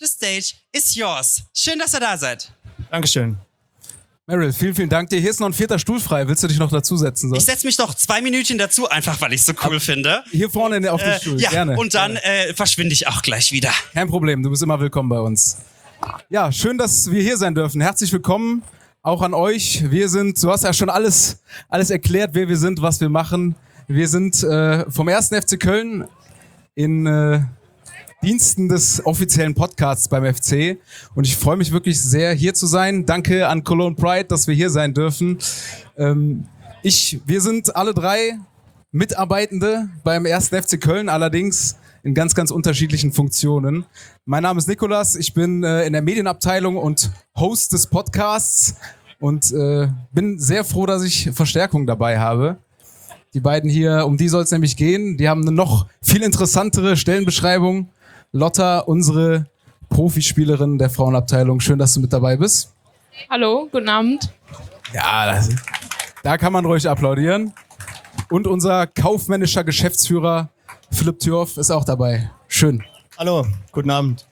the stage is yours. Schön, dass ihr da seid. Dankeschön. Meryl, vielen, vielen Dank dir. Hier ist noch ein 4. Stuhl frei. Willst du dich noch dazusetzen? So? Ich setze mich noch 2 Minütchen dazu, einfach weil ich es so cool finde. Hier vorne auf dem Stuhl, Ja, gerne. und dann verschwinde ich auch gleich wieder. Kein Problem, du bist immer willkommen bei uns. Ja, schön, dass wir hier sein dürfen. Herzlich willkommen auch an euch. Du hast ja schon alles erklärt, wer wir sind, was wir machen. Wir sind vom 1. FC Köln in Diensten des offiziellen Podcasts beim FC. Und ich freue mich wirklich sehr, hier zu sein. Danke an Cologne Pride, dass wir hier sein dürfen. Wir sind alle 3 Mitarbeitende beim 1. FC Köln, allerdings in ganz, ganz unterschiedlichen Funktionen. Mein Name ist Nikolas, ich bin in der Medienabteilung und Host des Podcasts und bin sehr froh, dass ich Verstärkung dabei habe. Die beiden hier, um die soll es nämlich gehen. Die haben eine noch viel interessantere Stellenbeschreibung. Lotta, unsere Profispielerin der Frauenabteilung. Schön, dass du mit dabei bist. Hallo, guten Abend. Ja, da kann man ruhig applaudieren. Und unser kaufmännischer Geschäftsführer Philipp Thürhoff ist auch dabei. Schön. Hallo, guten Abend.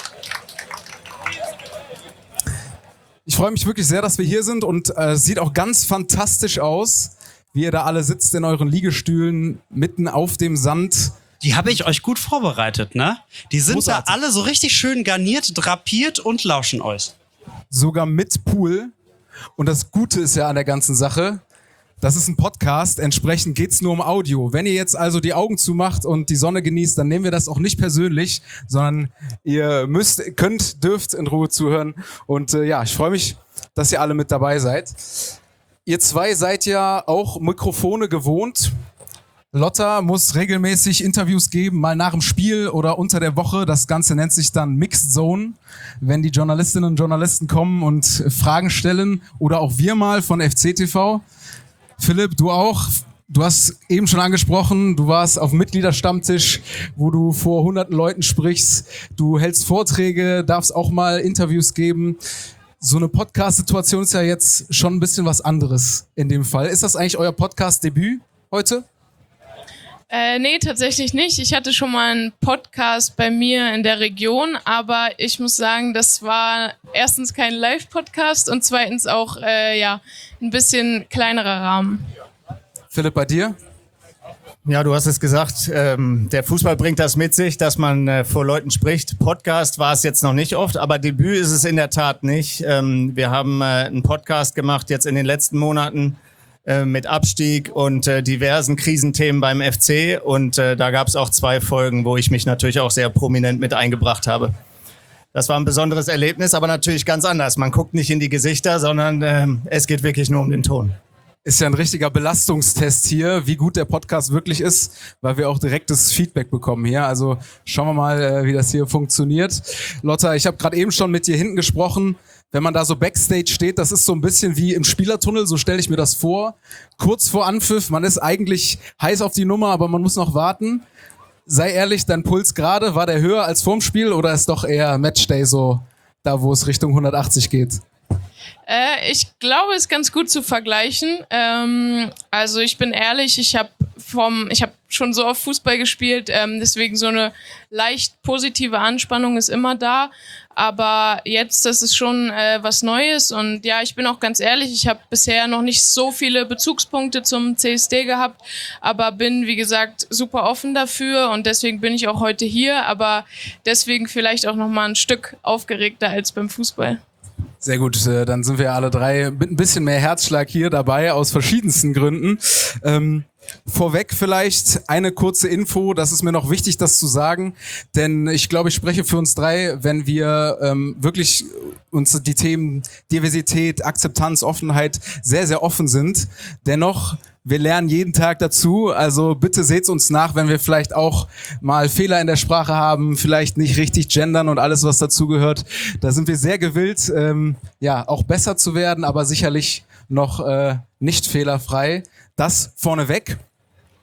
Ich freue mich wirklich sehr, dass wir hier sind und es sieht auch ganz fantastisch aus, wie ihr da alle sitzt in euren Liegestühlen mitten auf dem Sand. Die habe ich euch gut vorbereitet, ne? Die sind Großartig. da alle so richtig schön garniert, drapiert und lauschen euch. Sogar mit Pool. Und das Gute ist ja an der ganzen Sache, das ist ein Podcast, entsprechend geht's nur um Audio. Wenn ihr jetzt also die Augen zumacht und die Sonne genießt, dann nehmen wir das auch nicht persönlich, sondern ihr dürft in Ruhe zuhören. Und ich freue mich, dass ihr alle mit dabei seid. Ihr 2 seid ja auch Mikrofone gewohnt. Lotta muss regelmäßig Interviews geben, mal nach dem Spiel oder unter der Woche. Das Ganze nennt sich dann Mixed Zone, wenn die Journalistinnen und Journalisten kommen und Fragen stellen. Oder auch wir mal von FC TV. Philipp, du auch. Du hast eben schon angesprochen, du warst auf dem Mitgliederstammtisch, wo du vor hunderten Leuten sprichst. Du hältst Vorträge, darfst auch mal Interviews geben. So eine Podcast-Situation ist ja jetzt schon ein bisschen was anderes in dem Fall. Ist das eigentlich euer Podcast-Debüt heute? Nee, tatsächlich nicht. Ich hatte schon mal einen Podcast bei mir in der Region, aber ich muss sagen, das war erstens kein Live-Podcast und zweitens auch ein bisschen kleinerer Rahmen. Philipp, bei dir? Ja, du hast es gesagt, der Fußball bringt das mit sich, dass man vor Leuten spricht. Podcast war es jetzt noch nicht oft, aber Debüt ist es in der Tat nicht. Wir haben einen Podcast gemacht jetzt in den letzten Monaten mit Abstieg und diversen Krisenthemen beim FC. Und da gab es auch 2 Folgen, wo ich mich natürlich auch sehr prominent mit eingebracht habe. Das war ein besonderes Erlebnis, aber natürlich ganz anders. Man guckt nicht in die Gesichter, sondern es geht wirklich nur um den Ton. Ist ja ein richtiger Belastungstest hier, wie gut der Podcast wirklich ist, weil wir auch direktes Feedback bekommen hier. Also schauen wir mal, wie das hier funktioniert. Lotta, ich habe gerade eben schon mit dir hinten gesprochen. Wenn man da so Backstage steht, das ist so ein bisschen wie im Spielertunnel, so stelle ich mir das vor. Kurz vor Anpfiff, man ist eigentlich heiß auf die Nummer, aber man muss noch warten. Sei ehrlich, dein Puls gerade, war der höher als vorm Spiel oder ist doch eher Matchday so, da wo es Richtung 180 geht? Ich glaube, es ist ganz gut zu vergleichen. Also ich bin ehrlich, ich habe schon so oft Fußball gespielt, deswegen so eine leicht positive Anspannung ist immer da. Aber jetzt, das ist schon was Neues und ja, ich bin auch ganz ehrlich, ich habe bisher noch nicht so viele Bezugspunkte zum CSD gehabt, aber bin, wie gesagt, super offen dafür und deswegen bin ich auch heute hier, aber deswegen vielleicht auch noch mal ein Stück aufgeregter als beim Fußball. Sehr gut, dann sind wir alle 3 mit ein bisschen mehr Herzschlag hier dabei, aus verschiedensten Gründen. Vorweg vielleicht eine kurze Info, das ist mir noch wichtig, das zu sagen, denn ich glaube, ich spreche für uns 3, wenn wir wirklich uns die Themen Diversität, Akzeptanz, Offenheit sehr, sehr offen sind. Dennoch, wir lernen jeden Tag dazu, also bitte seht's uns nach, wenn wir vielleicht auch mal Fehler in der Sprache haben, vielleicht nicht richtig gendern und alles, was dazugehört. Da sind wir sehr gewillt, auch besser zu werden, aber sicherlich noch nicht fehlerfrei. Das vorneweg.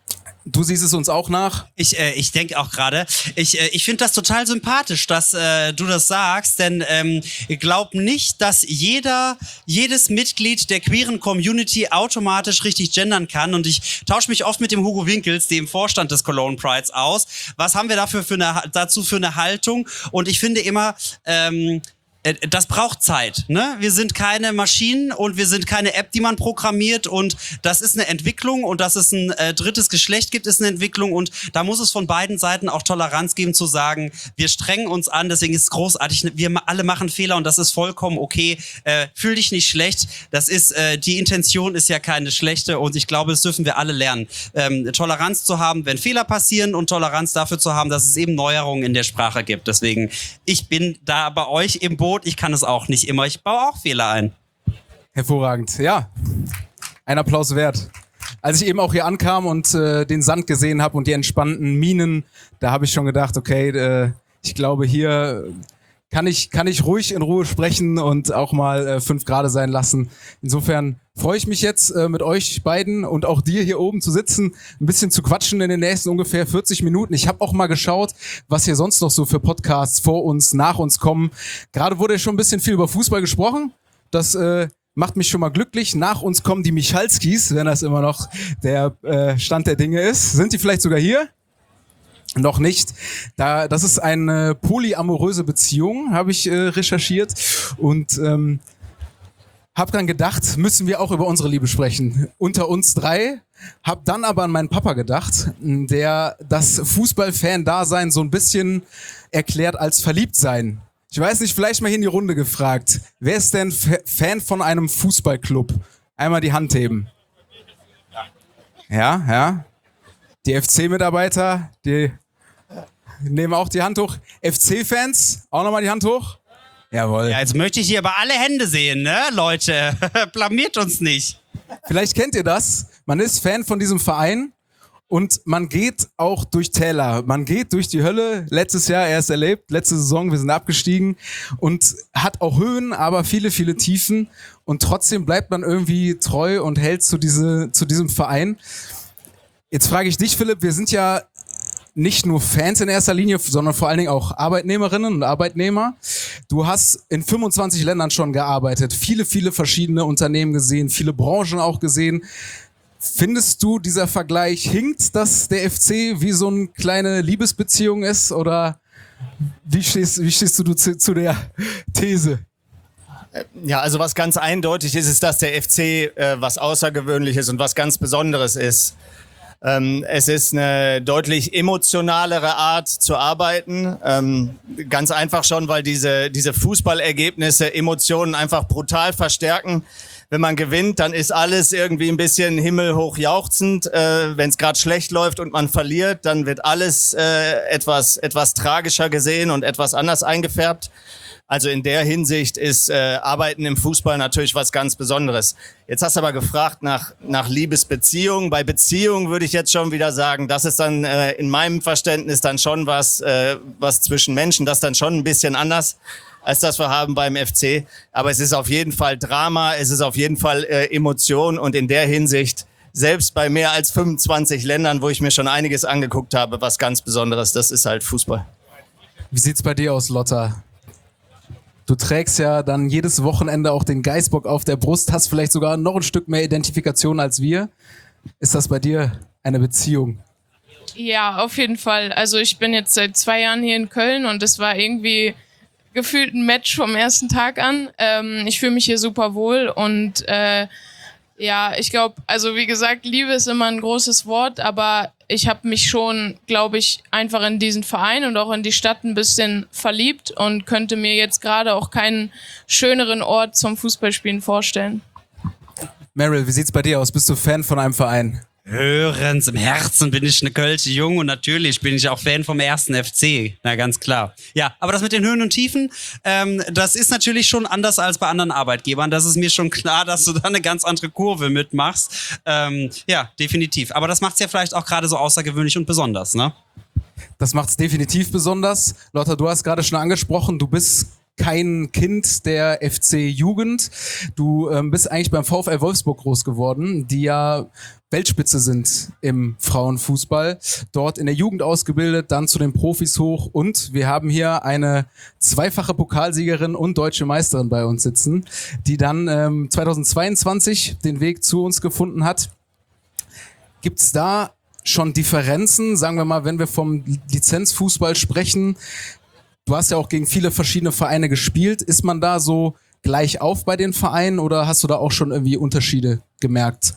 Du siehst es uns auch nach. Ich denke auch gerade, ich finde das total sympathisch, dass du das sagst, denn ich glaube nicht, dass jedes Mitglied der queeren Community automatisch richtig gendern kann, und ich tausche mich oft mit dem Hugo Winkels, dem Vorstand des Cologne Prides, aus. Was haben wir dazu für eine Haltung? Und ich finde immer, das braucht Zeit, ne? Wir sind keine Maschinen und wir sind keine App, die man programmiert, und das ist eine Entwicklung, und dass es ein drittes Geschlecht gibt, ist eine Entwicklung, und da muss es von beiden Seiten auch Toleranz geben, zu sagen, wir strengen uns an, deswegen ist es großartig, wir alle machen Fehler und das ist vollkommen okay, fühl dich nicht schlecht, das ist, die Intention ist ja keine schlechte, und ich glaube, das dürfen wir alle lernen, Toleranz zu haben, wenn Fehler passieren, und Toleranz dafür zu haben, dass es eben Neuerungen in der Sprache gibt, deswegen, ich bin da bei euch im Boot. Ich kann es auch nicht immer. Ich baue auch Fehler ein. Hervorragend. Ja, ein Applaus wert. Als ich eben auch hier ankam und den Sand gesehen habe und die entspannten Minen, da habe ich schon gedacht, okay, ich glaube, hier kann ich ruhig in Ruhe sprechen und auch mal 5 Grad sein lassen. Insofern freue ich mich jetzt mit euch beiden und auch dir hier oben zu sitzen, ein bisschen zu quatschen in den nächsten ungefähr 40 Minuten. Ich habe auch mal geschaut, was hier sonst noch so für Podcasts vor uns, nach uns kommen. Gerade wurde schon ein bisschen viel über Fußball gesprochen. Das macht mich schon mal glücklich. Nach uns kommen die Michalskis, wenn das immer noch der Stand der Dinge ist. Sind die vielleicht sogar hier? Noch nicht. Das ist eine polyamoröse Beziehung, habe ich recherchiert, und habe dann gedacht, müssen wir auch über unsere Liebe sprechen. Unter uns 3. Hab dann aber an meinen Papa gedacht, der das Fußballfan-Dasein so ein bisschen erklärt als Verliebtsein. Ich weiß nicht, vielleicht mal hier in die Runde gefragt. Wer ist denn Fan von einem Fußballclub? Einmal die Hand heben. Ja. Die FC-Mitarbeiter, die nehmen auch die Hand hoch. FC-Fans, auch nochmal die Hand hoch. Jawohl. Ja, jetzt möchte ich hier aber alle Hände sehen, ne, Leute? Blamiert uns nicht. Vielleicht kennt ihr das. Man ist Fan von diesem Verein und man geht auch durch Täler. Man geht durch die Hölle. Letztes Jahr erst erlebt, letzte Saison, wir sind abgestiegen und hat auch Höhen, aber viele, viele Tiefen. Und trotzdem bleibt man irgendwie treu und hält zu diesem Verein. Jetzt frage ich dich, Philipp, wir sind ja nicht nur Fans in erster Linie, sondern vor allen Dingen auch Arbeitnehmerinnen und Arbeitnehmer. Du hast in 25 Ländern schon gearbeitet, viele, viele verschiedene Unternehmen gesehen, viele Branchen auch gesehen. Findest du, dieser Vergleich hinkt, dass der FC wie so eine kleine Liebesbeziehung ist? Oder wie stehst du zu der These? Ja, also was ganz eindeutig ist, ist, dass der FC was Außergewöhnliches und was ganz Besonderes ist. Es ist eine deutlich emotionalere Art zu arbeiten. Ganz einfach schon, weil diese Fußballergebnisse Emotionen einfach brutal verstärken. Wenn man gewinnt, dann ist alles irgendwie ein bisschen himmelhoch jauchzend. Wenn es gerade schlecht läuft und man verliert, dann wird alles etwas tragischer gesehen und etwas anders eingefärbt. Also in der Hinsicht ist Arbeiten im Fußball natürlich was ganz Besonderes. Jetzt hast du aber gefragt nach Liebesbeziehungen. Bei Beziehungen würde ich jetzt schon wieder sagen, das ist dann in meinem Verständnis dann schon was zwischen Menschen, das dann schon ein bisschen anders als das wir haben beim FC. Aber es ist auf jeden Fall Drama, es ist auf jeden Fall Emotion, und in der Hinsicht, selbst bei mehr als 25 Ländern, wo ich mir schon einiges angeguckt habe, was ganz Besonderes, das ist halt Fußball. Wie sieht's bei dir aus, Lotta? Du trägst ja dann jedes Wochenende auch den Geißbock auf der Brust, hast vielleicht sogar noch ein Stück mehr Identifikation als wir. Ist das bei dir eine Beziehung? Ja, auf jeden Fall. Also ich bin jetzt seit 2 Jahren hier in Köln und es war irgendwie gefühlt ein Match vom ersten Tag an. Ich fühle mich hier super wohl und ja, ich glaube, also wie gesagt, Liebe ist immer ein großes Wort, aber ich habe mich schon, glaube ich, einfach in diesen Verein und auch in die Stadt ein bisschen verliebt und könnte mir jetzt gerade auch keinen schöneren Ort zum Fußballspielen vorstellen. Meryl, wie sieht's bei dir aus? Bist du Fan von einem Verein? Hörens, im Herzen bin ich eine Kölsche Jung und natürlich bin ich auch Fan vom 1. FC. Na, ganz klar. Ja, aber das mit den Höhen und Tiefen, das ist natürlich schon anders als bei anderen Arbeitgebern. Das ist mir schon klar, dass du da eine ganz andere Kurve mitmachst. Ja, definitiv. Aber das macht's ja vielleicht auch gerade so außergewöhnlich und besonders, ne? Das macht's definitiv besonders. Lotta, du hast gerade schon angesprochen, du bist kein Kind der FC-Jugend. Du bist eigentlich beim VfL Wolfsburg groß geworden, die ja, Weltspitze sind im Frauenfußball. Dort in der Jugend ausgebildet, dann zu den Profis hoch. Und wir haben hier eine zweifache Pokalsiegerin und deutsche Meisterin bei uns sitzen, die dann 2022 den Weg zu uns gefunden hat. Gibt's da schon Differenzen, sagen wir mal, wenn wir vom Lizenzfußball sprechen? Du hast ja auch gegen viele verschiedene Vereine gespielt. Ist man da so gleich auf bei den Vereinen oder hast du da auch schon irgendwie Unterschiede gemerkt?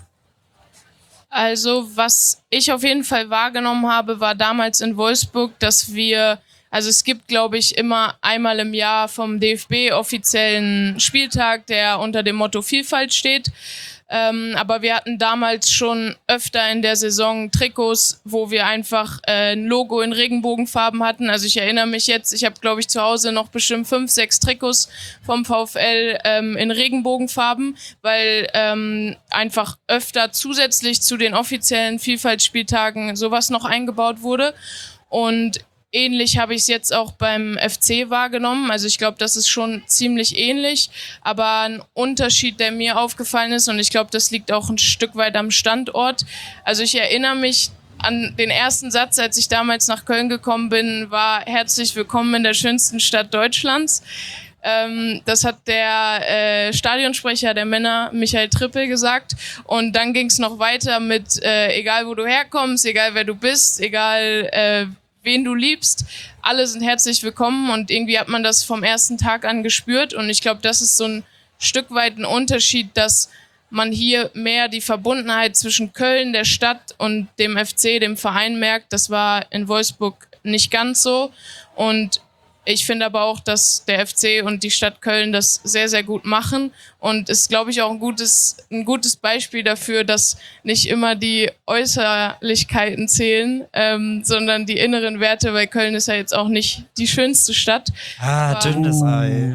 Also was ich auf jeden Fall wahrgenommen habe, war damals in Wolfsburg, dass also es gibt, glaube ich, immer einmal im Jahr vom DFB offiziellen Spieltag, der unter dem Motto Vielfalt steht. Aber wir hatten damals schon öfter in der Saison Trikots, wo wir einfach ein Logo in Regenbogenfarben hatten. Also ich erinnere mich jetzt, ich habe, glaube ich, zu Hause noch bestimmt 5, 6 Trikots vom VfL in Regenbogenfarben, weil einfach öfter zusätzlich zu den offiziellen Vielfaltspieltagen sowas noch eingebaut wurde. Und ähnlich habe ich es jetzt auch beim FC wahrgenommen. Also ich glaube, das ist schon ziemlich ähnlich. Aber ein Unterschied, der mir aufgefallen ist, und ich glaube, das liegt auch ein Stück weit am Standort. Also ich erinnere mich an den ersten Satz, als ich damals nach Köln gekommen bin, war herzlich willkommen in der schönsten Stadt Deutschlands. Das hat der Stadionsprecher der Männer, Michael Trippel, gesagt. Und dann ging es noch weiter mit egal wo du herkommst, egal wer du bist, egal wen du liebst, alle sind herzlich willkommen und irgendwie hat man das vom ersten Tag an gespürt und ich glaube, das ist so ein Stück weit ein Unterschied, dass man hier mehr die Verbundenheit zwischen Köln, der Stadt und dem FC, dem Verein merkt. Das war in Wolfsburg nicht ganz so und ich finde aber auch, dass der FC und die Stadt Köln das sehr, sehr gut machen und ist, glaube ich, auch ein gutes Beispiel dafür, dass nicht immer die Äußerlichkeiten zählen, sondern die inneren Werte, weil Köln ist ja jetzt auch nicht die schönste Stadt. Dünnes Ei.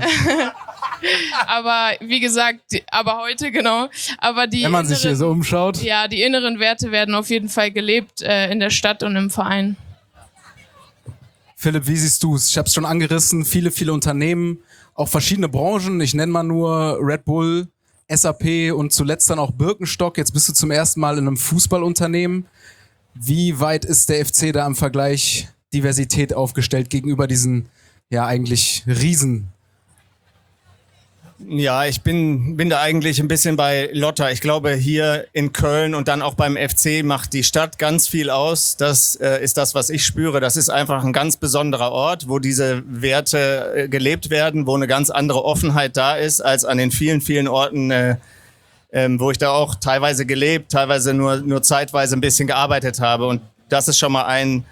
Aber wie gesagt, aber heute genau. Aber wenn man sich hier so umschaut. Ja, die inneren Werte werden auf jeden Fall gelebt in der Stadt und im Verein. Philipp, wie siehst du es? Ich habe es schon angerissen, viele Unternehmen, auch verschiedene Branchen. Ich nenne mal nur Red Bull, SAP und zuletzt dann auch Birkenstock. Jetzt bist du zum ersten Mal in einem Fußballunternehmen. Wie weit ist der FC da im Vergleich Diversität aufgestellt gegenüber diesen ja eigentlich Riesen? Ja, ich bin da eigentlich ein bisschen bei Lotta. Ich glaube, hier in Köln und dann auch beim FC macht die Stadt ganz viel aus. Das ist das, was ich spüre. Das ist einfach ein ganz besonderer Ort, wo diese Werte gelebt werden, wo eine ganz andere Offenheit da ist, als an den vielen Orten, wo ich da auch teilweise gelebt, teilweise nur zeitweise ein bisschen gearbeitet habe. Und das ist schon mal ein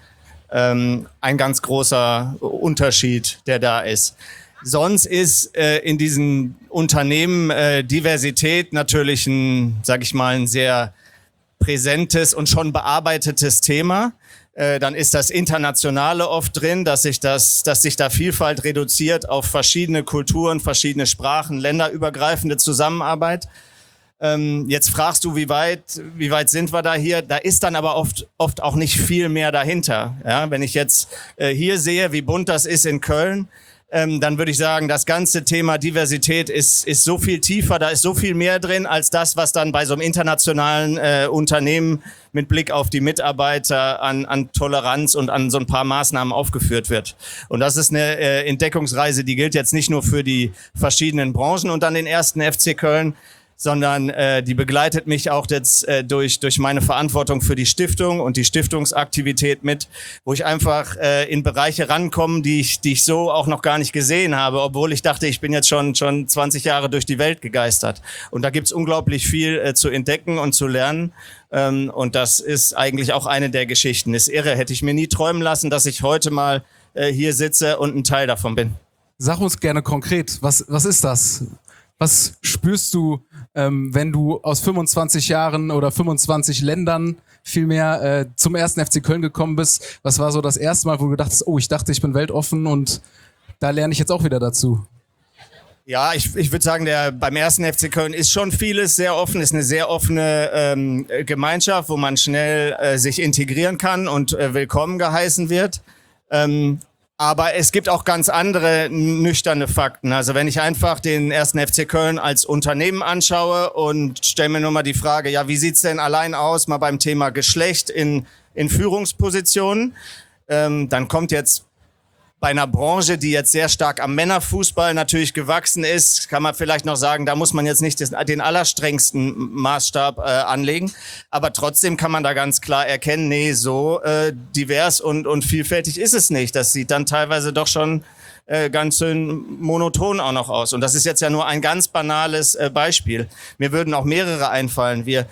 ganz großer Unterschied, der da ist. Sonst ist in diesen Unternehmen Diversität natürlich ein sehr präsentes und schon bearbeitetes Thema. Dann ist das Internationale oft drin, dass sich da Vielfalt reduziert auf verschiedene Kulturen, verschiedene Sprachen, länderübergreifende Zusammenarbeit. Jetzt fragst du, wie weit sind wir da hier? Da ist dann aber oft auch nicht viel mehr dahinter. Ja, wenn ich jetzt hier sehe, wie bunt das ist in Köln, dann würde ich sagen, das ganze Thema Diversität ist so viel tiefer, da ist so viel mehr drin, als das, was dann bei so einem internationalen Unternehmen mit Blick auf die Mitarbeiter an Toleranz und an so ein paar Maßnahmen aufgeführt wird. Und das ist eine Entdeckungsreise, die gilt jetzt nicht nur für die verschiedenen Branchen und dann den ersten FC Köln, sondern die begleitet mich auch jetzt durch meine Verantwortung für die Stiftung und die Stiftungsaktivität mit, wo ich einfach in Bereiche rankomme, die ich so auch noch gar nicht gesehen habe, obwohl ich dachte, ich bin jetzt schon 20 Jahre durch die Welt gegeistert. Und da gibt's unglaublich viel zu entdecken und zu lernen. Und das ist eigentlich auch eine der Geschichten. Ist irre, hätte ich mir nie träumen lassen, dass ich heute mal hier sitze und ein Teil davon bin. Sag uns gerne konkret, was ist das? Was spürst du, wenn du aus 25 Jahren oder 25 Ländern vielmehr zum ersten FC Köln gekommen bist? Was war so das erste Mal, wo du dachtest, ich dachte, ich bin weltoffen und da lerne ich jetzt auch wieder dazu? Ja, ich würde sagen, beim ersten FC Köln ist schon vieles sehr offen, ist eine sehr offene Gemeinschaft, wo man schnell sich integrieren kann und willkommen geheißen wird. Aber es gibt auch ganz andere nüchterne Fakten. Also wenn ich einfach den 1. FC Köln als Unternehmen anschaue und stelle mir nur mal die Frage, ja, wie sieht's denn allein aus, mal beim Thema Geschlecht in Führungspositionen, dann kommt jetzt bei einer Branche, die jetzt sehr stark am Männerfußball natürlich gewachsen ist, kann man vielleicht noch sagen, da muss man jetzt nicht den allerstrengsten Maßstab anlegen. Aber trotzdem kann man da ganz klar erkennen, nee, so divers und vielfältig ist es nicht. Das sieht dann teilweise doch schon ganz schön monoton auch noch aus. Und das ist jetzt ja nur ein ganz banales Beispiel. Mir würden auch mehrere einfallen. Wir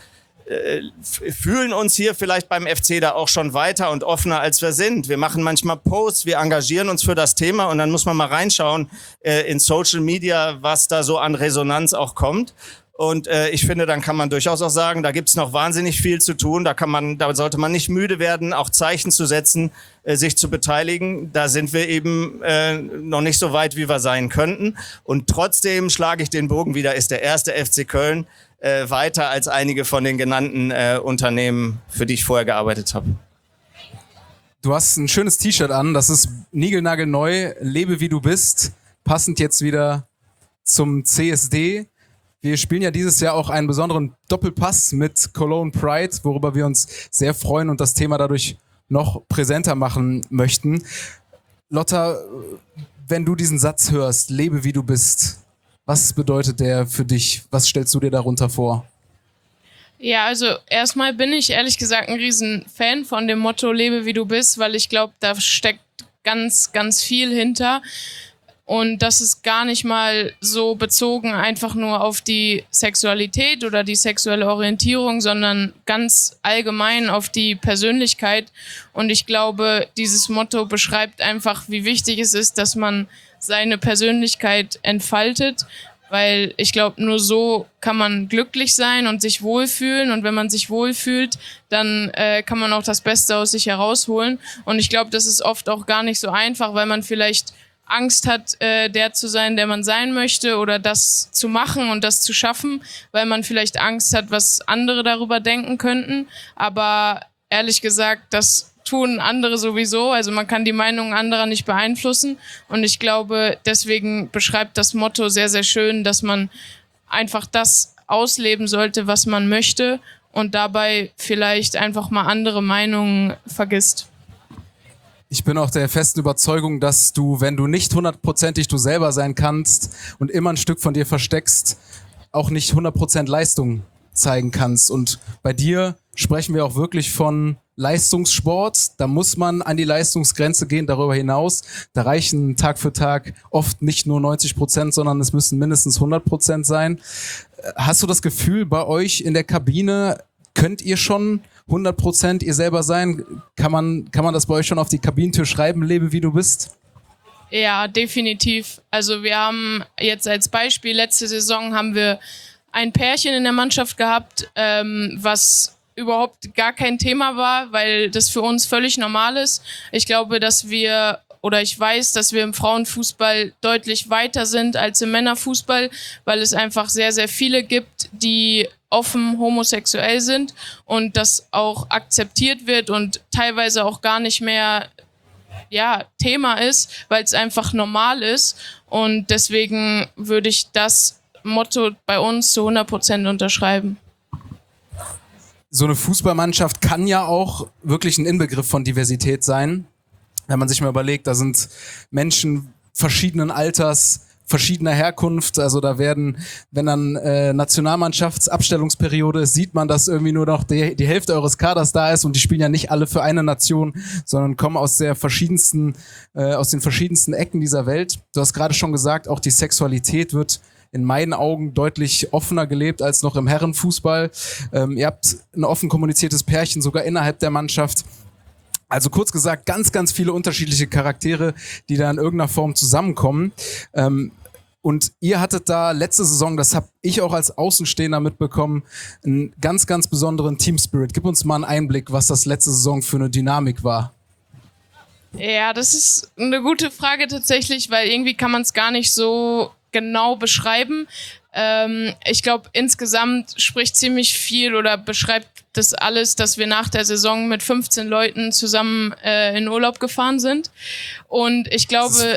fühlen uns hier vielleicht beim FC da auch schon weiter und offener, als wir sind. Wir machen manchmal Posts, wir engagieren uns für das Thema und dann muss man mal reinschauen in Social Media, was da so an Resonanz auch kommt. Und ich finde, dann kann man durchaus auch sagen, da gibt's noch wahnsinnig viel zu tun. Da sollte man nicht müde werden, auch Zeichen zu setzen, sich zu beteiligen. Da sind wir eben noch nicht so weit, wie wir sein könnten. Und trotzdem schlage ich den Bogen wieder, ist der 1. FC Köln weiter als einige von den genannten Unternehmen, für die ich vorher gearbeitet habe. Du hast ein schönes T-Shirt an, das ist niegelnagelneu, lebe wie du bist, passend jetzt wieder zum CSD. Wir spielen ja dieses Jahr auch einen besonderen Doppelpass mit Cologne Pride, worüber wir uns sehr freuen und das Thema dadurch noch präsenter machen möchten. Lotta, wenn du diesen Satz hörst, lebe wie du bist, was bedeutet der für dich? Was stellst du dir darunter vor? Ja, also erstmal bin ich ehrlich gesagt ein riesen Fan von dem Motto lebe wie du bist, weil ich glaube, da steckt ganz, ganz viel hinter. Und das ist gar nicht mal so bezogen einfach nur auf die Sexualität oder die sexuelle Orientierung, sondern ganz allgemein auf die Persönlichkeit. Und ich glaube, dieses Motto beschreibt einfach, wie wichtig es ist, dass man seine Persönlichkeit entfaltet, weil ich glaube, nur so kann man glücklich sein und sich wohlfühlen und wenn man sich wohlfühlt, dann kann man auch das Beste aus sich herausholen und ich glaube, das ist oft auch gar nicht so einfach, weil man vielleicht Angst hat, der zu sein, der man sein möchte oder das zu machen und das zu schaffen, weil man vielleicht Angst hat, was andere darüber denken könnten, aber ehrlich gesagt, das tun andere sowieso, also man kann die Meinungen anderer nicht beeinflussen und ich glaube, deswegen beschreibt das Motto sehr, sehr schön, dass man einfach das ausleben sollte, was man möchte und dabei vielleicht einfach mal andere Meinungen vergisst. Ich bin auch der festen Überzeugung, dass du, wenn du nicht 100%ig du selber sein kannst und immer ein Stück von dir versteckst, auch nicht 100% Leistung zeigen kannst. Und bei dir sprechen wir auch wirklich von Leistungssport. Da muss man an die Leistungsgrenze gehen, darüber hinaus. Da reichen Tag für Tag oft nicht nur 90%, sondern es müssen mindestens 100% sein. Hast du das Gefühl, bei euch in der Kabine könnt ihr schon 100% ihr selber sein? Kann man das bei euch schon auf die Kabinentür schreiben, lebe wie du bist? Ja, definitiv. Also wir haben jetzt als Beispiel, letzte Saison haben wir ein Pärchen in der Mannschaft gehabt, was überhaupt gar kein Thema war, weil das für uns völlig normal ist. Ich glaube, ich weiß, dass wir im Frauenfußball deutlich weiter sind als im Männerfußball, weil es einfach sehr, sehr viele gibt, die offen homosexuell sind und das auch akzeptiert wird und teilweise auch gar nicht mehr Thema ist, weil es einfach normal ist und deswegen würde ich das Motto bei uns zu 100% unterschreiben. So eine Fußballmannschaft kann ja auch wirklich ein Inbegriff von Diversität sein. Wenn man sich mal überlegt, da sind Menschen verschiedenen Alters, verschiedener Herkunft, also da werden, wenn dann Nationalmannschaftsabstellungsperiode ist, sieht man, dass irgendwie nur noch die Hälfte eures Kaders da ist und die spielen ja nicht alle für eine Nation, sondern kommen aus den verschiedensten Ecken dieser Welt. Du hast gerade schon gesagt, auch die Sexualität wird in meinen Augen deutlich offener gelebt als noch im Herrenfußball. Ihr habt ein offen kommuniziertes Pärchen sogar innerhalb der Mannschaft. Also kurz gesagt, ganz, ganz viele unterschiedliche Charaktere, die da in irgendeiner Form zusammenkommen. Und ihr hattet da letzte Saison, das habe ich auch als Außenstehender mitbekommen, einen ganz, ganz besonderen Team-Spirit. Gib uns mal einen Einblick, was das letzte Saison für eine Dynamik war. Ja, das ist eine gute Frage tatsächlich, weil irgendwie kann man es gar nicht so genau beschreiben. Ich glaube, insgesamt spricht ziemlich viel oder beschreibt das alles, dass wir nach der Saison mit 15 Leuten zusammen in Urlaub gefahren sind. Und ich glaube,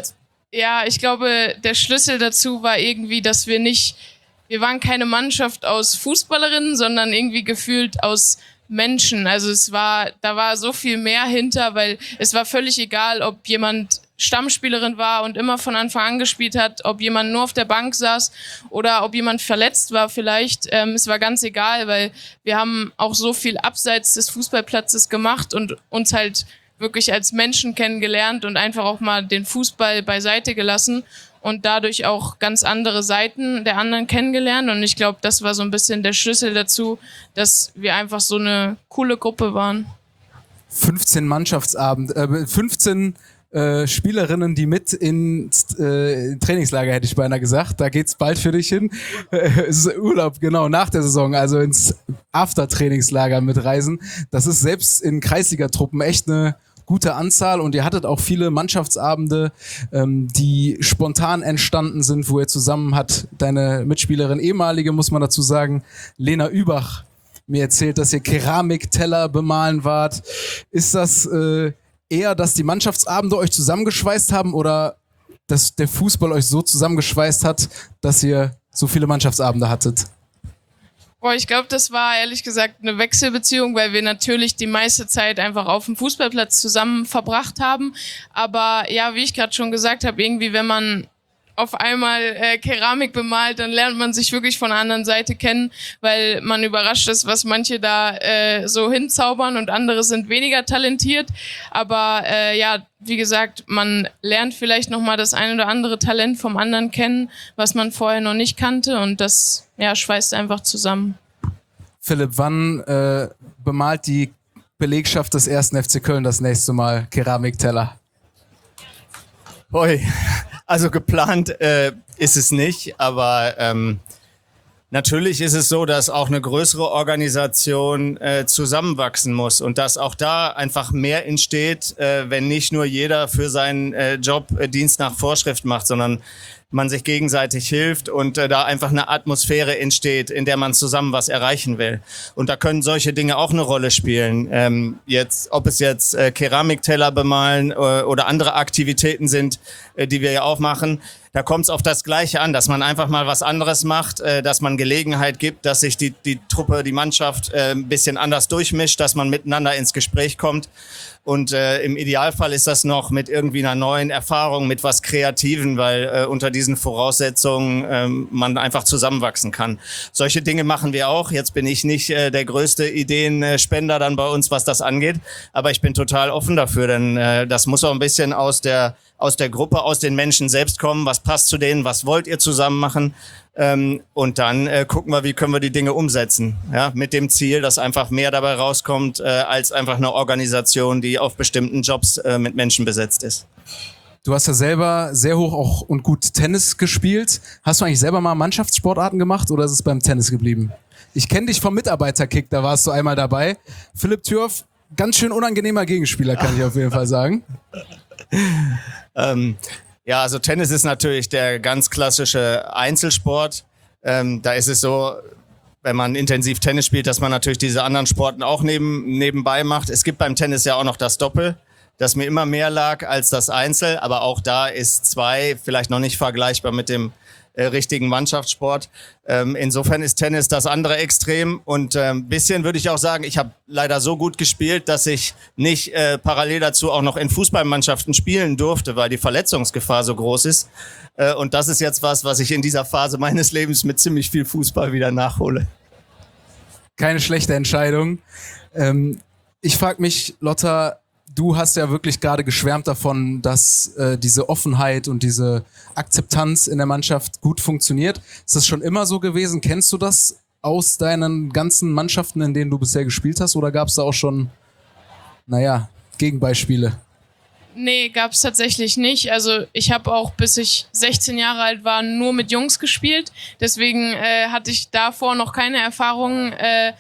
der Schlüssel dazu war irgendwie, dass wir waren keine Mannschaft aus Fußballerinnen, sondern irgendwie gefühlt aus Menschen. Also da war so viel mehr hinter, weil es war völlig egal, ob jemand Stammspielerin war und immer von Anfang an gespielt hat, ob jemand nur auf der Bank saß oder ob jemand verletzt war vielleicht. Es war ganz egal, weil wir haben auch so viel abseits des Fußballplatzes gemacht und uns halt wirklich als Menschen kennengelernt und einfach auch mal den Fußball beiseite gelassen und dadurch auch ganz andere Seiten der anderen kennengelernt. Und ich glaube, das war so ein bisschen der Schlüssel dazu, dass wir einfach so eine coole Gruppe waren. 15 Mannschaftsabend, 15 Spielerinnen, die mit ins Trainingslager, hätte ich beinahe gesagt. Da geht's bald für dich hin. Es ist Urlaub, genau, nach der Saison, also ins After-Trainingslager mitreisen. Das ist selbst in Kreisliga-Truppen echt eine gute Anzahl und ihr hattet auch viele Mannschaftsabende, die spontan entstanden sind, wo ihr zusammen hat deine Mitspielerin, ehemalige, muss man dazu sagen, Lena Übach, mir erzählt, dass ihr Keramikteller bemalen wart. Ist das eher, dass die Mannschaftsabende euch zusammengeschweißt haben oder dass der Fußball euch so zusammengeschweißt hat, dass ihr so viele Mannschaftsabende hattet? Boah, ich glaube, das war ehrlich gesagt eine Wechselbeziehung, weil wir natürlich die meiste Zeit einfach auf dem Fußballplatz zusammen verbracht haben. Aber ja, wie ich gerade schon gesagt habe, irgendwie, wenn man auf einmal Keramik bemalt, dann lernt man sich wirklich von der anderen Seite kennen, weil man überrascht ist, was manche da so hinzaubern und andere sind weniger talentiert. Aber wie gesagt, man lernt vielleicht nochmal das ein oder andere Talent vom anderen kennen, was man vorher noch nicht kannte und das schweißt einfach zusammen. Philipp, wann bemalt die Belegschaft des 1. FC Köln das nächste Mal Keramikteller? Ui, also geplant ist es nicht, aber natürlich ist es so, dass auch eine größere Organisation zusammenwachsen muss und dass auch da einfach mehr entsteht, wenn nicht nur jeder für seinen Job Dienst nach Vorschrift macht, sondern man sich gegenseitig hilft und da einfach eine Atmosphäre entsteht, in der man zusammen was erreichen will. Und da können solche Dinge auch eine Rolle spielen. Ob es jetzt Keramikteller bemalen oder andere Aktivitäten sind, die wir ja auch machen, da kommt es auf das Gleiche an, dass man einfach mal was anderes macht, dass man Gelegenheit gibt, dass sich die Truppe, die Mannschaft ein bisschen anders durchmischt, dass man miteinander ins Gespräch kommt. Und im Idealfall ist das noch mit irgendwie einer neuen Erfahrung, mit was Kreativen, weil unter diesen Voraussetzungen man einfach zusammenwachsen kann. Solche Dinge machen wir auch. Jetzt bin ich nicht der größte Ideenspender dann bei uns, was das angeht. Aber ich bin total offen dafür, denn das muss auch ein bisschen aus der Gruppe, aus den Menschen selbst kommen. Was passt zu denen? Was wollt ihr zusammen machen? Und dann gucken wir, wie können wir die Dinge umsetzen. Ja, mit dem Ziel, dass einfach mehr dabei rauskommt, als einfach eine Organisation, die auf bestimmten Jobs mit Menschen besetzt ist. Du hast ja selber sehr hoch auch und gut Tennis gespielt. Hast du eigentlich selber mal Mannschaftssportarten gemacht oder ist es beim Tennis geblieben? Ich kenne dich vom Mitarbeiterkick, da warst du einmal dabei. Philipp Thürff, ganz schön unangenehmer Gegenspieler, kann ich auf jeden Fall sagen. Ja, also Tennis ist natürlich der ganz klassische Einzelsport. Da ist es so, wenn man intensiv Tennis spielt, dass man natürlich diese anderen Sporten auch nebenbei macht. Es gibt beim Tennis ja auch noch das Doppel, das mir immer mehr lag als das Einzel. Aber auch da ist 2 vielleicht noch nicht vergleichbar mit dem richtigen Mannschaftssport. Insofern ist Tennis das andere Extrem und ein bisschen würde ich auch sagen, ich habe leider so gut gespielt, dass ich nicht parallel dazu auch noch in Fußballmannschaften spielen durfte, weil die Verletzungsgefahr so groß ist. Und das ist jetzt was ich in dieser Phase meines Lebens mit ziemlich viel Fußball wieder nachhole. Keine schlechte Entscheidung. Ich frage mich, Lotta, du hast ja wirklich gerade geschwärmt davon, dass diese Offenheit und diese Akzeptanz in der Mannschaft gut funktioniert. Ist das schon immer so gewesen? Kennst du das aus deinen ganzen Mannschaften, in denen du bisher gespielt hast? Oder gab es da auch schon, Gegenbeispiele? Nee, gab's tatsächlich nicht. Also ich habe auch, bis ich 16 Jahre alt war, nur mit Jungs gespielt. Deswegen hatte ich davor noch keine Erfahrungen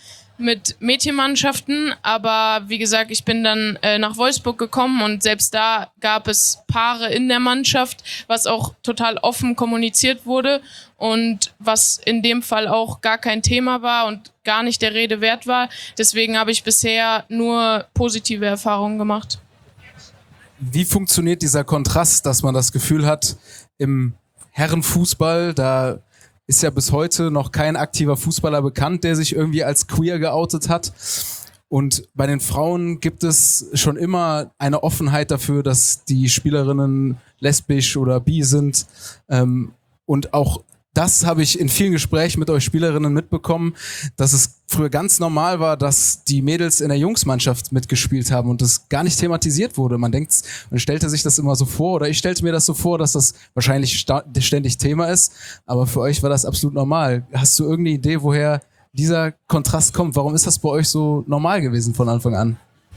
mit Mädchenmannschaften, aber wie gesagt, ich bin dann nach Wolfsburg gekommen und selbst da gab es Paare in der Mannschaft, was auch total offen kommuniziert wurde und was in dem Fall auch gar kein Thema war und gar nicht der Rede wert war. Deswegen habe ich bisher nur positive Erfahrungen gemacht. Wie funktioniert dieser Kontrast, dass man das Gefühl hat, im Herrenfußball, da ist ja bis heute noch kein aktiver Fußballer bekannt, der sich irgendwie als queer geoutet hat. Und bei den Frauen gibt es schon immer eine Offenheit dafür, dass die Spielerinnen lesbisch oder bi sind. Und auch das habe ich in vielen Gesprächen mit euch Spielerinnen mitbekommen, dass es früher ganz normal war, dass die Mädels in der Jungsmannschaft mitgespielt haben und das gar nicht thematisiert wurde. Man stellte sich das immer so vor, oder ich stellte mir das so vor, dass das wahrscheinlich ständig Thema ist, aber für euch war das absolut normal. Hast du irgendeine Idee, woher dieser Kontrast kommt? Warum ist das bei euch so normal gewesen von Anfang an?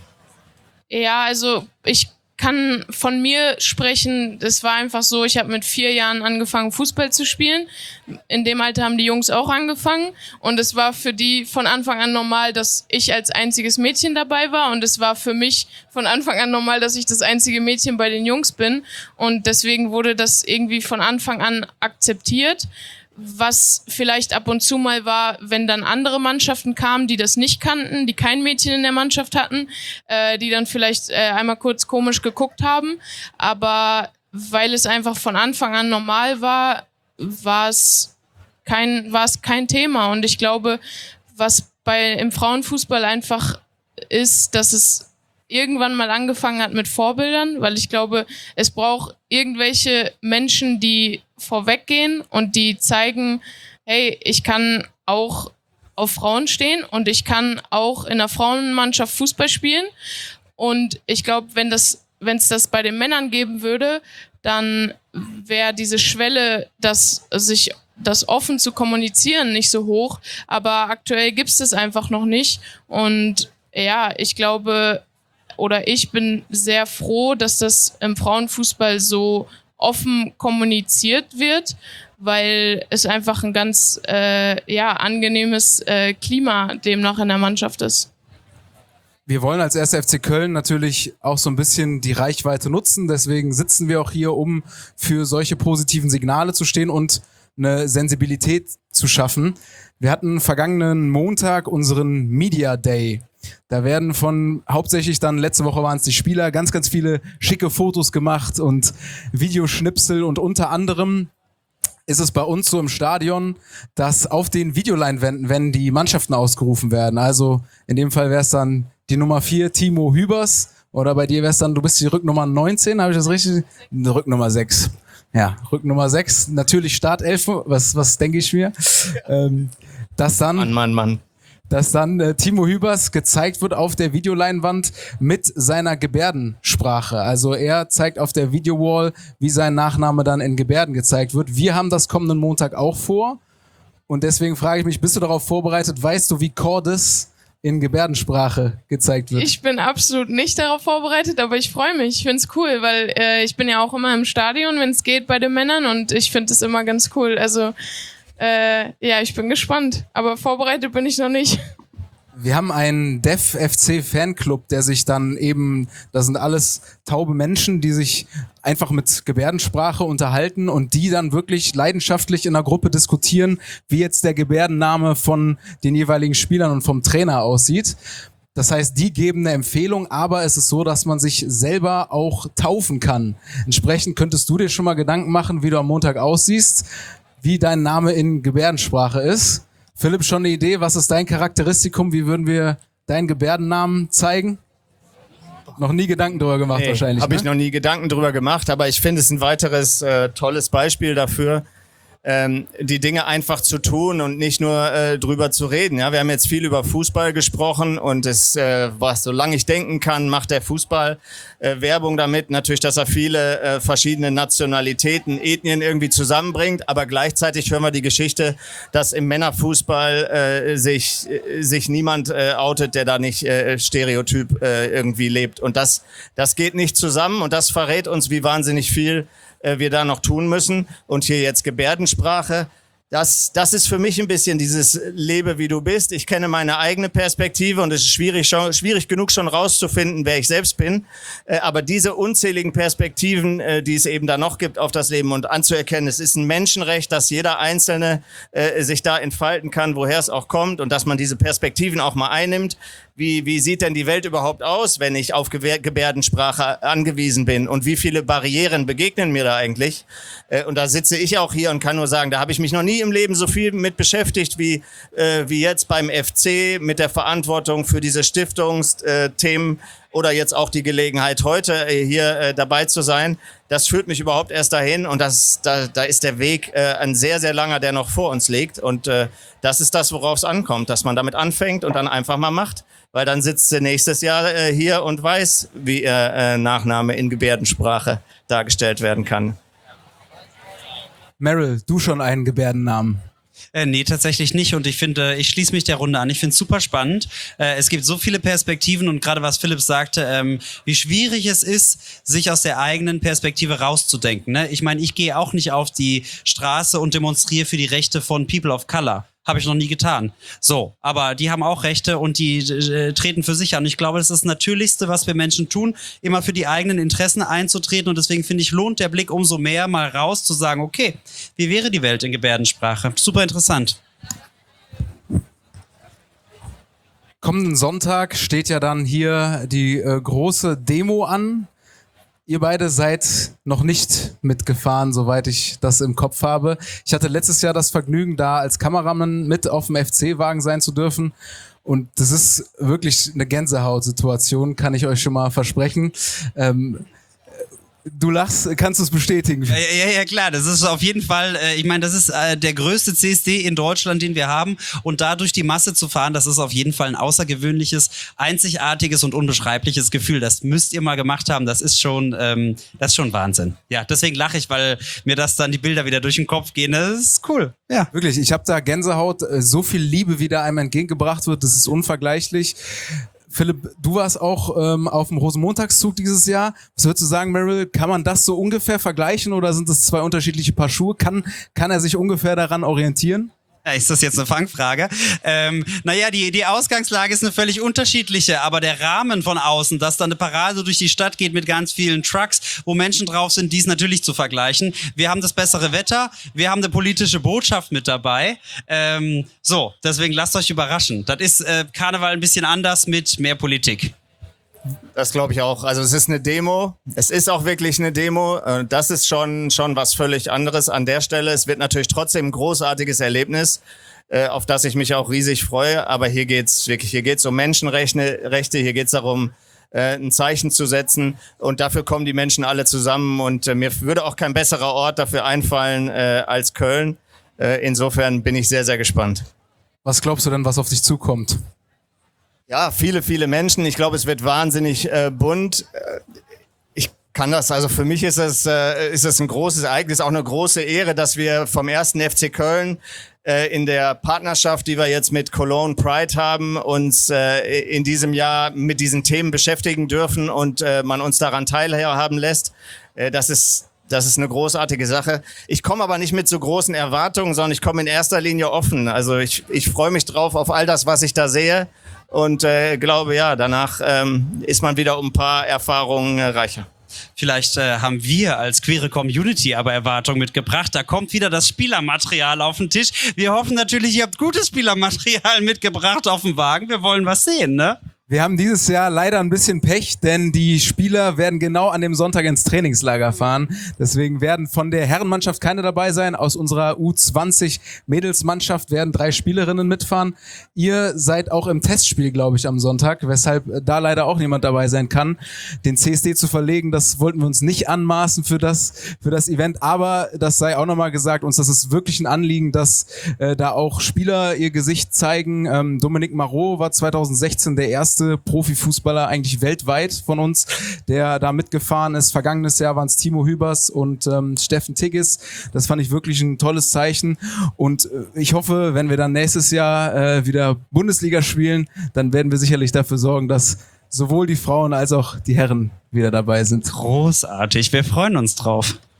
Ja, also ich kann von mir sprechen, es war einfach so, ich habe mit 4 Jahren angefangen, Fußball zu spielen. In dem Alter haben die Jungs auch angefangen und es war für die von Anfang an normal, dass ich als einziges Mädchen dabei war und es war für mich von Anfang an normal, dass ich das einzige Mädchen bei den Jungs bin und deswegen wurde das irgendwie von Anfang an akzeptiert. Was vielleicht ab und zu mal war, wenn dann andere Mannschaften kamen, die das nicht kannten, die kein Mädchen in der Mannschaft hatten, die dann vielleicht einmal kurz komisch geguckt haben. Aber weil es einfach von Anfang an normal war, war es kein Thema. Und ich glaube, was im Frauenfußball einfach ist, dass es irgendwann mal angefangen hat mit Vorbildern, weil ich glaube, es braucht irgendwelche Menschen, die vorweggehen und die zeigen, hey, ich kann auch auf Frauen stehen und ich kann auch in einer Frauenmannschaft Fußball spielen. Und ich glaube, wenn es das bei den Männern geben würde, dann wäre diese Schwelle, das offen zu kommunizieren, nicht so hoch. Aber aktuell gibt es das einfach noch nicht. Und ja, ich glaube, oder ich bin sehr froh, dass das im Frauenfußball so offen kommuniziert wird, weil es einfach ein ganz angenehmes Klima demnach in der Mannschaft ist. Wir wollen als 1. FC Köln natürlich auch so ein bisschen die Reichweite nutzen, deswegen sitzen wir auch hier, um für solche positiven Signale zu stehen und eine Sensibilität zu schaffen. Wir hatten vergangenen Montag unseren Media Day. Da werden hauptsächlich dann, letzte Woche waren es die Spieler, ganz, ganz viele schicke Fotos gemacht und Videoschnipsel und unter anderem ist es bei uns so im Stadion, dass auf den Videoleinwänden, wenn die Mannschaften ausgerufen werden, also in dem Fall wäre es dann die Nummer 4, Timo Hübers, oder bei dir wäre es dann, du bist die Rücknummer 19, habe ich das richtig? Rücknummer 6. Ja, Rücknummer 6, natürlich Startelf, was denke ich mir? Dass dann Timo Hübers gezeigt wird auf der Videoleinwand mit seiner Gebärdensprache. Also er zeigt auf der Videowall, wie sein Nachname dann in Gebärden gezeigt wird. Wir haben das kommenden Montag auch vor. Und deswegen frage ich mich, bist du darauf vorbereitet? Weißt du, wie Cordes in Gebärdensprache gezeigt wird? Ich bin absolut nicht darauf vorbereitet, aber ich freue mich. Ich finde es cool, weil ich bin ja auch immer im Stadion, wenn es geht, bei den Männern. Und ich finde es immer ganz cool. Also ich bin gespannt, aber vorbereitet bin ich noch nicht. Wir haben einen Dev-FC-Fanclub, der sich dann eben, das sind alles taube Menschen, die sich einfach mit Gebärdensprache unterhalten und die dann wirklich leidenschaftlich in der Gruppe diskutieren, wie jetzt der Gebärdenname von den jeweiligen Spielern und vom Trainer aussieht. Das heißt, die geben eine Empfehlung, aber es ist so, dass man sich selber auch taufen kann. Entsprechend könntest du dir schon mal Gedanken machen, wie du am Montag aussiehst, wie dein Name in Gebärdensprache ist. Philipp, schon eine Idee? Was ist dein Charakteristikum? Wie würden wir deinen Gebärdennamen zeigen? Noch nie Gedanken drüber gemacht wahrscheinlich. Habe ich noch nie Gedanken drüber gemacht, aber ich finde es ein weiteres tolles Beispiel dafür, die Dinge einfach zu tun und nicht nur drüber zu reden. Ja, wir haben jetzt viel über Fußball gesprochen und solange ich denken kann, macht der Fußball Werbung damit. Natürlich, dass er viele verschiedene Nationalitäten, Ethnien irgendwie zusammenbringt, aber gleichzeitig hören wir die Geschichte, dass im Männerfußball sich niemand outet, der da nicht stereotyp irgendwie lebt. Und das geht nicht zusammen und das verrät uns, wie wahnsinnig viel wir da noch tun müssen. Und hier jetzt Gebärdensprache. Das ist für mich ein bisschen dieses Lebe, wie du bist. Ich kenne meine eigene Perspektive und es ist schwierig genug schon rauszufinden, wer ich selbst bin. Aber diese unzähligen Perspektiven, die es eben da noch gibt auf das Leben und anzuerkennen, es ist ein Menschenrecht, dass jeder Einzelne sich da entfalten kann, woher es auch kommt und dass man diese Perspektiven auch mal einnimmt. Wie sieht denn die Welt überhaupt aus, wenn ich auf Gebärdensprache angewiesen bin? Und wie viele Barrieren begegnen mir da eigentlich? Und da sitze ich auch hier und kann nur sagen, da habe ich mich noch nie im Leben so viel mit beschäftigt wie jetzt beim FC, mit der Verantwortung für diese Stiftungsthemen oder jetzt auch die Gelegenheit, heute hier dabei zu sein. Das führt mich überhaupt erst dahin und da ist der Weg ein sehr, sehr langer, der noch vor uns liegt. Und das ist das, worauf es ankommt, dass man damit anfängt und dann einfach mal macht. Weil dann sitzt sie nächstes Jahr hier und weiß, wie ihr Nachname in Gebärdensprache dargestellt werden kann. Meryl, du schon einen Gebärdennamen? Nee, tatsächlich nicht. Und ich finde, ich schließe mich der Runde an. Ich finde es super spannend. Es gibt so viele Perspektiven und gerade was Philipp sagte, wie schwierig es ist, sich aus der eigenen Perspektive rauszudenken. Ne? Ich meine, ich gehe auch nicht auf die Straße und demonstriere für die Rechte von People of Color. Habe ich noch nie getan. So, aber die haben auch Rechte und die treten für sich an. Ich glaube, das ist das Natürlichste, was wir Menschen tun, immer für die eigenen Interessen einzutreten. Und deswegen finde ich, lohnt der Blick umso mehr, mal raus zu sagen, okay, wie wäre die Welt in Gebärdensprache? Super interessant. Kommenden Sonntag steht ja dann hier die große Demo an. Ihr beide seid noch nicht mitgefahren, soweit ich das im Kopf habe. Ich hatte letztes Jahr das Vergnügen, da als Kameramann mit auf dem FC-Wagen sein zu dürfen. Und das ist wirklich eine Gänsehautsituation, kann ich euch schon mal versprechen. Du lachst, kannst du es bestätigen? Ja, klar. Das ist auf jeden Fall, ich meine, das ist der größte CSD in Deutschland, den wir haben. Und da durch die Masse zu fahren, das ist auf jeden Fall ein außergewöhnliches, einzigartiges und unbeschreibliches Gefühl. Das müsst ihr mal gemacht haben. Das ist schon Wahnsinn. Ja, deswegen lache ich, weil mir das dann die Bilder wieder durch den Kopf gehen. Das ist cool. Ja. Wirklich, ich habe da Gänsehaut. So viel Liebe, wie da einem entgegengebracht wird, das ist unvergleichlich. Philipp, du warst auch auf dem Rosenmontagszug dieses Jahr. Was würdest du sagen, Meryl? Kann man das so ungefähr vergleichen oder sind es zwei unterschiedliche Paar Schuhe? Kann er sich ungefähr daran orientieren? Ja, ist das jetzt eine Fangfrage? Naja, die Ausgangslage ist eine völlig unterschiedliche, aber der Rahmen von außen, dass da eine Parade durch die Stadt geht mit ganz vielen Trucks, wo Menschen drauf sind, die ist natürlich zu vergleichen. Wir haben das bessere Wetter, wir haben eine politische Botschaft mit dabei. Deswegen lasst euch überraschen. Das ist Karneval ein bisschen anders mit mehr Politik. Das glaube ich auch. Also es ist eine Demo. Es ist auch wirklich eine Demo. Das ist schon was völlig anderes an der Stelle. Es wird natürlich trotzdem ein großartiges Erlebnis, auf das ich mich auch riesig freue. Aber hier geht's um Menschenrechte. Hier geht's darum, ein Zeichen zu setzen. Und dafür kommen die Menschen alle zusammen. Und mir würde auch kein besserer Ort dafür einfallen als Köln. Insofern bin ich sehr, sehr gespannt. Was glaubst du denn, was auf dich zukommt? Ja, viele, viele Menschen. Ich glaube, es wird wahnsinnig bunt. Ich kann das, also für mich ist es ein großes Ereignis, auch eine große Ehre, dass wir vom 1. FC Köln in der Partnerschaft, die wir jetzt mit Cologne Pride haben, uns in diesem Jahr mit diesen Themen beschäftigen dürfen und man uns daran teilhaben lässt. Das ist eine großartige Sache. Ich komme aber nicht mit so großen Erwartungen, sondern ich komme in erster Linie offen. Also ich freue mich drauf auf all das, was ich da sehe. Und glaube, ja, danach ist man wieder um ein paar Erfahrungen reicher. Vielleicht haben wir als queere Community aber Erwartungen mitgebracht. Da kommt wieder das Spielermaterial auf den Tisch. Wir hoffen natürlich, ihr habt gutes Spielermaterial mitgebracht auf dem Wagen. Wir wollen was sehen, ne? Wir haben dieses Jahr leider ein bisschen Pech, denn die Spieler werden genau an dem Sonntag ins Trainingslager fahren. Deswegen werden von der Herrenmannschaft keine dabei sein. Aus unserer U20 Mädelsmannschaft werden 3 Spielerinnen mitfahren. Ihr seid auch im Testspiel, glaube ich, am Sonntag, weshalb da leider auch niemand dabei sein kann. Den CSD zu verlegen, das wollten wir uns nicht anmaßen für das Event. Aber das sei auch nochmal gesagt, uns das ist wirklich ein Anliegen, dass da auch Spieler ihr Gesicht zeigen. Dominique Marot war 2016 der erste Profifußballer eigentlich weltweit von uns, der da mitgefahren ist. Vergangenes Jahr waren es Timo Hübers und Steffen Tigges. Das fand ich wirklich ein tolles Zeichen. Und ich hoffe, wenn wir dann nächstes Jahr wieder Bundesliga spielen, dann werden wir sicherlich dafür sorgen, dass sowohl die Frauen als auch die Herren wieder dabei sind. Großartig, wir freuen uns drauf.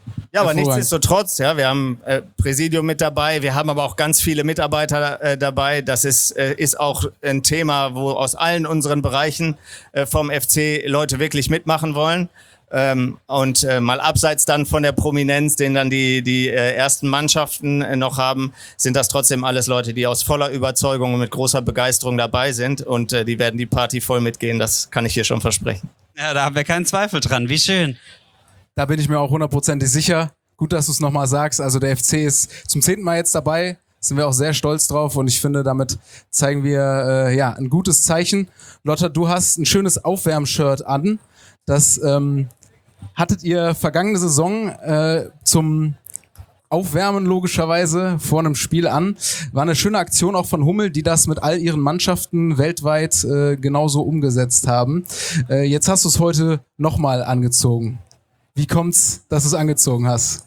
Ja, aber Hervorragend. nichtsdestotrotz, ja, wir haben Präsidium mit dabei, wir haben aber auch ganz viele Mitarbeiter dabei. Das ist auch ein Thema, wo aus allen unseren Bereichen vom FC Leute wirklich mitmachen wollen. Und mal abseits dann von der Prominenz, den dann die ersten Mannschaften noch haben, sind das trotzdem alles Leute, die aus voller Überzeugung und mit großer Begeisterung dabei sind. Und die werden die Party voll mitgehen, das kann ich hier schon versprechen. Ja, da haben wir keinen Zweifel dran. Wie schön. Da bin ich mir auch 100% sicher. Gut, dass du es nochmal sagst. Also der FC ist zum 10. Mal jetzt dabei. Sind wir auch sehr stolz drauf und ich finde, damit zeigen wir ein gutes Zeichen. Lotta, du hast ein schönes Aufwärmshirt an. Das hattet ihr vergangene Saison zum Aufwärmen logischerweise vor einem Spiel an. War eine schöne Aktion auch von Hummel, die das mit all ihren Mannschaften weltweit genauso umgesetzt haben. Jetzt hast du es heute nochmal angezogen. Wie kommt's, dass du es angezogen hast?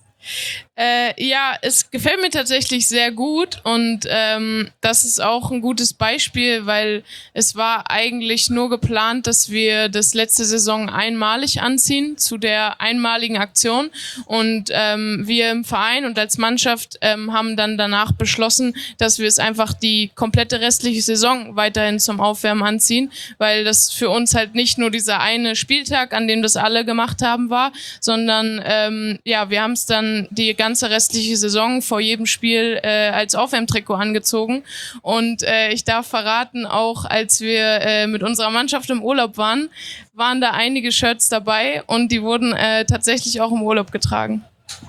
Ja, es gefällt mir tatsächlich sehr gut und das ist auch ein gutes Beispiel, weil es war eigentlich nur geplant, dass wir das letzte Saison einmalig anziehen zu der einmaligen Aktion und wir im Verein und als Mannschaft haben dann danach beschlossen, dass wir es einfach die komplette restliche Saison weiterhin zum Aufwärmen anziehen, weil das für uns halt nicht nur dieser eine Spieltag, an dem das alle gemacht haben, war, sondern wir haben es dann die ganze restliche Saison vor jedem Spiel als Aufwärmtrikot angezogen. Und ich darf verraten, auch als wir mit unserer Mannschaft im Urlaub waren da einige Shirts dabei und die wurden tatsächlich auch im Urlaub getragen.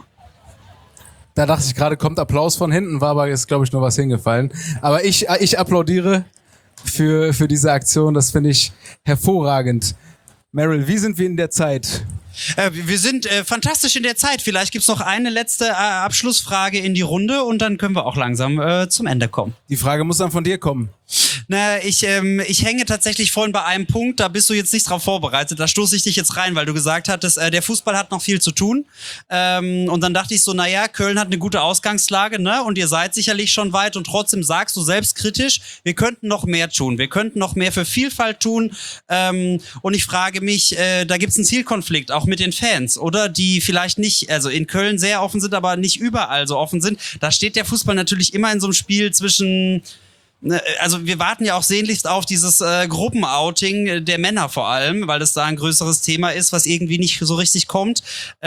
Da dachte ich gerade, kommt Applaus von hinten, war aber jetzt, glaube ich, nur was hingefallen. Aber ich applaudiere für diese Aktion, das finde ich hervorragend. Meryl, wie sind wir in der Zeit? Wir sind fantastisch in der Zeit. Vielleicht gibt's noch eine letzte Abschlussfrage in die Runde und dann können wir auch langsam zum Ende kommen. Die Frage muss dann von dir kommen. Na, ich hänge tatsächlich vorhin bei einem Punkt, da bist du jetzt nicht drauf vorbereitet, da stoße ich dich jetzt rein, weil du gesagt hattest, der Fußball hat noch viel zu tun. Und dann dachte ich so, naja, Köln hat eine gute Ausgangslage, ne? Und ihr seid sicherlich schon weit und trotzdem sagst du selbstkritisch, wir könnten noch mehr tun, wir könnten noch mehr für Vielfalt tun. Und ich frage mich, da gibt's einen Zielkonflikt, auch mit den Fans, oder? Die vielleicht nicht, also in Köln sehr offen sind, aber nicht überall so offen sind. Da steht der Fußball natürlich immer in so einem Spiel zwischen... Also wir warten ja auch sehnlichst auf dieses Gruppenouting der Männer vor allem, weil das da ein größeres Thema ist, was irgendwie nicht so richtig kommt.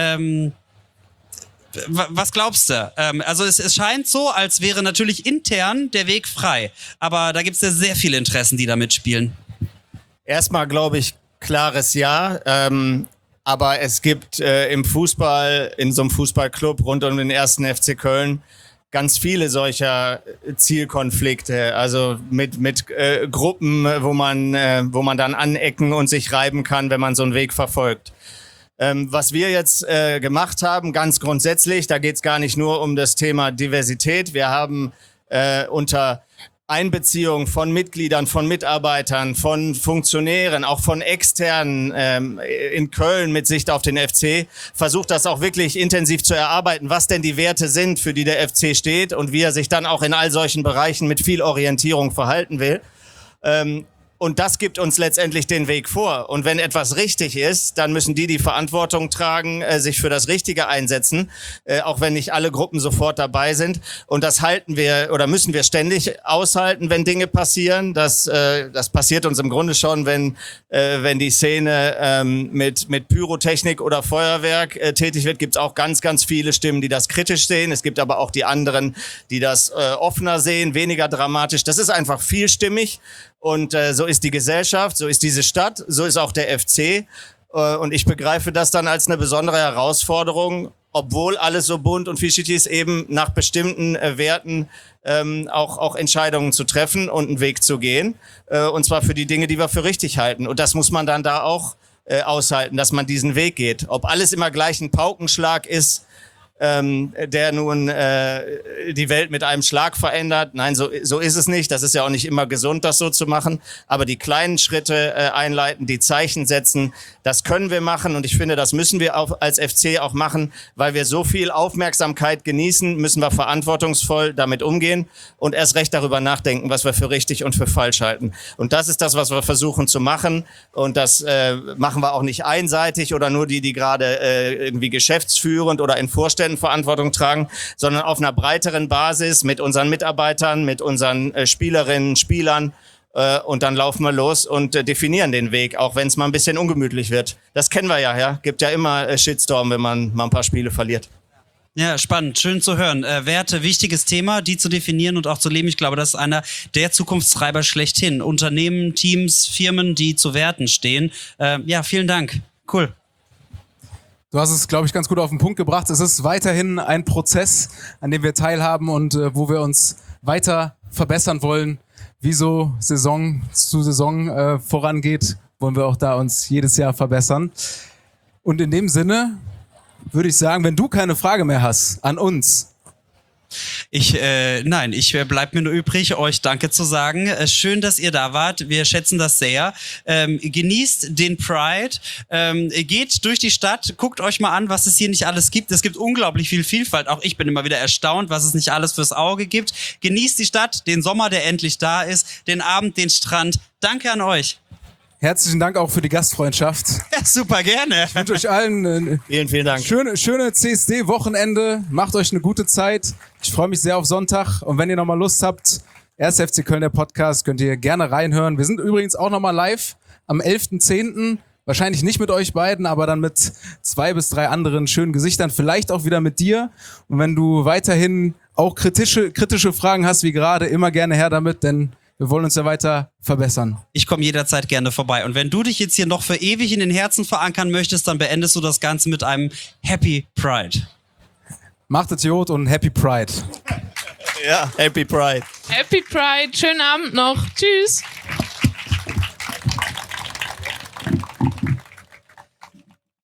Was glaubst du? Also es scheint so, als wäre natürlich intern der Weg frei, aber da gibt es ja sehr viele Interessen, die da mitspielen. Erstmal glaube ich, klares Ja. Aber es gibt im Fußball, in so einem Fußballclub rund um den 1. FC Köln, ganz viele solcher Zielkonflikte, also mit Gruppen, wo man dann anecken und sich reiben kann, wenn man so einen Weg verfolgt. Was wir jetzt gemacht haben, ganz grundsätzlich, da geht es gar nicht nur um das Thema Diversität. Wir haben unter Einbeziehung von Mitgliedern, von Mitarbeitern, von Funktionären, auch von Externen in Köln mit Sicht auf den FC, versucht das auch wirklich intensiv zu erarbeiten, was denn die Werte sind, für die der FC steht und wie er sich dann auch in all solchen Bereichen mit viel Orientierung verhalten will. Und das gibt uns letztendlich den Weg vor. Und wenn etwas richtig ist, dann müssen die Verantwortung tragen, sich für das Richtige einsetzen, auch wenn nicht alle Gruppen sofort dabei sind. Und das halten wir oder müssen wir ständig aushalten, wenn Dinge passieren. Das passiert uns im Grunde schon, wenn die Szene mit Pyrotechnik oder Feuerwerk tätig wird, gibt es auch ganz, ganz viele Stimmen, die das kritisch sehen. Es gibt aber auch die anderen, die das offener sehen, weniger dramatisch. Das ist einfach vielstimmig. Und so ist die Gesellschaft, so ist diese Stadt, so ist auch der FC. Und ich begreife das dann als eine besondere Herausforderung, obwohl alles so bunt und vielschichtig ist, eben nach bestimmten Werten auch Entscheidungen zu treffen und einen Weg zu gehen. Und zwar für die Dinge, die wir für richtig halten. Und das muss man dann da auch aushalten, dass man diesen Weg geht. Ob alles immer gleich ein Paukenschlag ist, der nun die Welt mit einem Schlag verändert. Nein, so ist es nicht. Das ist ja auch nicht immer gesund, das so zu machen. Aber die kleinen Schritte einleiten, die Zeichen setzen, das können wir machen. Und ich finde, das müssen wir auch als FC auch machen, weil wir so viel Aufmerksamkeit genießen, müssen wir verantwortungsvoll damit umgehen und erst recht darüber nachdenken, was wir für richtig und für falsch halten. Und das ist das, was wir versuchen zu machen. Und das machen wir auch nicht einseitig oder nur die gerade irgendwie geschäftsführend oder in Vorständen Verantwortung tragen, sondern auf einer breiteren Basis mit unseren Mitarbeitern, mit unseren Spielerinnen, Spielern. Und dann laufen wir los und definieren den Weg, auch wenn es mal ein bisschen ungemütlich wird. Das kennen wir ja. Gibt ja immer Shitstorm, wenn man mal ein paar Spiele verliert. Ja, spannend, schön zu hören. Werte, wichtiges Thema, die zu definieren und auch zu leben. Ich glaube, das ist einer der Zukunftstreiber schlechthin. Unternehmen, Teams, Firmen, die zu Werten stehen. Ja, vielen Dank. Cool. Du hast es, glaube ich, ganz gut auf den Punkt gebracht. Es ist weiterhin ein Prozess, an dem wir teilhaben und wo wir uns weiter verbessern wollen. Wie so Saison zu Saison vorangeht, wollen wir auch da uns jedes Jahr verbessern. Und in dem Sinne würde ich sagen, wenn du keine Frage mehr hast an uns. Nein, bleibt mir nur übrig, euch Danke zu sagen. Schön, dass ihr da wart. Wir schätzen das sehr. Genießt den Pride. Geht durch die Stadt. Guckt euch mal an, was es hier nicht alles gibt. Es gibt unglaublich viel Vielfalt. Auch ich bin immer wieder erstaunt, was es nicht alles fürs Auge gibt. Genießt die Stadt, den Sommer, der endlich da ist, den Abend, den Strand. Danke an euch. Herzlichen Dank auch für die Gastfreundschaft. Ja, super gerne. Ich wünsche euch allen Vielen Dank. schöne CSD-Wochenende. Macht euch eine gute Zeit. Ich freue mich sehr auf Sonntag. Und wenn ihr nochmal Lust habt, 1. FC Köln, der Podcast, könnt ihr gerne reinhören. Wir sind übrigens auch nochmal live am 11.10. Wahrscheinlich nicht mit euch beiden, aber dann mit 2 bis 3 anderen schönen Gesichtern. Vielleicht auch wieder mit dir. Und wenn du weiterhin auch kritische Fragen hast, wie gerade, immer gerne her damit, denn wir wollen uns ja weiter verbessern. Ich komme jederzeit gerne vorbei. Und wenn du dich jetzt hier noch für ewig in den Herzen verankern möchtest, dann beendest du das Ganze mit einem Happy Pride. Macht es gut und Happy Pride. Ja, Happy Pride. Happy Pride, schönen Abend noch. Tschüss.